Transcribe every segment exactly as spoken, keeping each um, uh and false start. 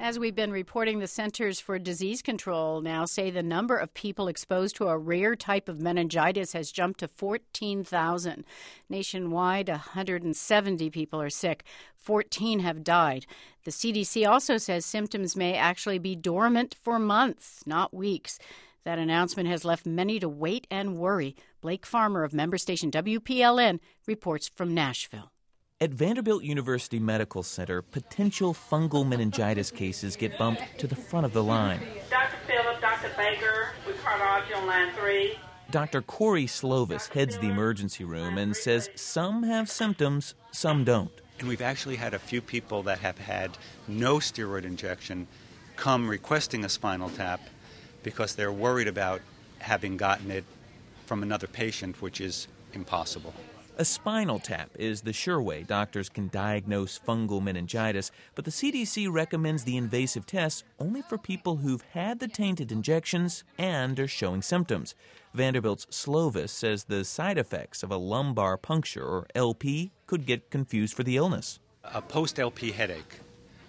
As we've been reporting, the Centers for Disease Control now say the number of people exposed to a rare type of meningitis has jumped to fourteen thousand. Nationwide, one hundred seventy people are sick. fourteen have died. The C D C also says symptoms may actually be dormant for months, not weeks. That announcement has left many to wait and worry. Blake Farmer of member station W P L N reports from Nashville. At Vanderbilt University Medical Center, potential fungal meningitis cases get bumped to the front of the line. Doctor Phillip, Doctor Baker, with cardiology on line three. Doctor Corey Slovis heads the emergency room and says some have symptoms, some don't. And we've actually had a few people that have had no steroid injection come requesting a spinal tap because they're worried about having gotten it from another patient, which is impossible. A spinal tap is the sure way doctors can diagnose fungal meningitis, but the C D C recommends the invasive tests only for people who've had the tainted injections and are showing symptoms. Vanderbilt's Slovis says the side effects of a lumbar puncture, or L P, could get confused for the illness. A post-L P headache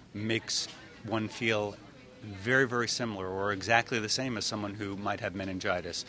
makes one feel very, very similar or exactly the same as someone who might have meningitis.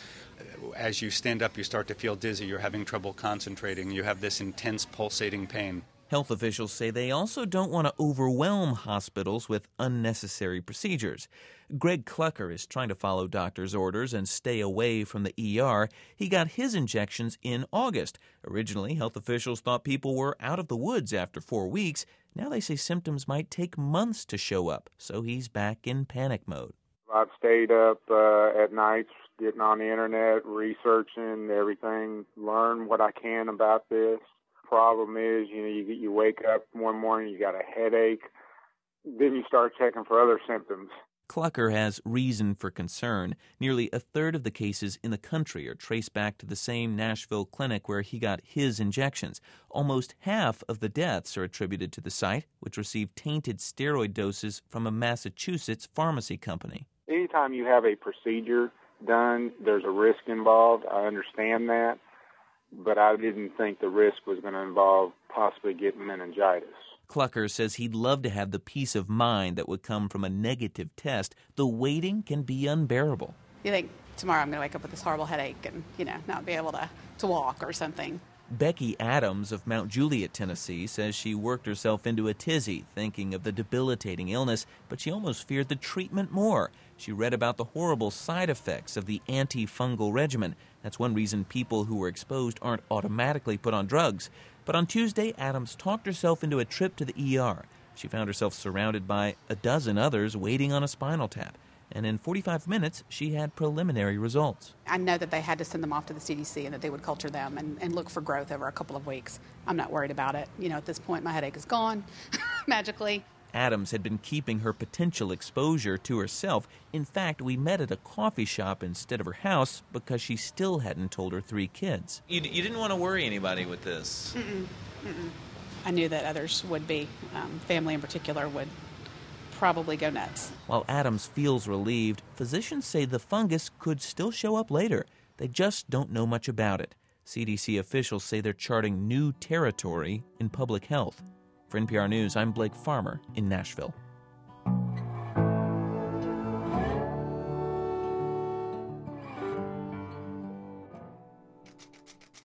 As you stand up, you start to feel dizzy, you're having trouble concentrating, you have this intense pulsating pain. Health officials say they also don't want to overwhelm hospitals with unnecessary procedures. Greg Clucker is trying to follow doctors' orders and stay away from the E R. He got his injections in August. Originally, health officials thought people were out of the woods after four weeks. Now they say symptoms might take months to show up, so he's back in panic mode. I've stayed up uh, at nights, getting on the internet, researching everything, learn what I can about this. Problem is, you know, you you wake up one morning, you got a headache, then you start checking for other symptoms. Clucker has reason for concern. Nearly a third of the cases in the country are traced back to the same Nashville clinic where he got his injections. Almost half of the deaths are attributed to the site, which received tainted steroid doses from a Massachusetts pharmacy company. Anytime you have a procedure done, there's a risk involved. I understand that, but I didn't think the risk was going to involve possibly getting meningitis. Clucker says he'd love to have the peace of mind that would come from a negative test. The waiting can be unbearable. You think, tomorrow I'm going to wake up with this horrible headache and, you know, not be able to, to walk or something. Becky Adams of Mount Juliet, Tennessee, says she worked herself into a tizzy thinking of the debilitating illness, but she almost feared the treatment more. She read about the horrible side effects of the antifungal regimen. That's one reason people who were exposed aren't automatically put on drugs. But on Tuesday, Adams talked herself into a trip to the E R. She found herself surrounded by a dozen others waiting on a spinal tap. And in forty-five minutes, she had preliminary results. I know that they had to send them off to the C D C and that they would culture them and, and look for growth over a couple of weeks. I'm not worried about it. You know, at this point, my headache is gone, magically. Adams had been keeping her potential exposure to herself. In fact, we met at a coffee shop instead of her house because she still hadn't told her three kids. You, you didn't want to worry anybody with this? Mm-mm. Mm-mm. I knew that others would be, um, family in particular, would probably go nuts. While Adams feels relieved, physicians say the fungus could still show up later. They just don't know much about it. C D C officials say they're charting new territory in public health. For N P R News, I'm Blake Farmer in Nashville.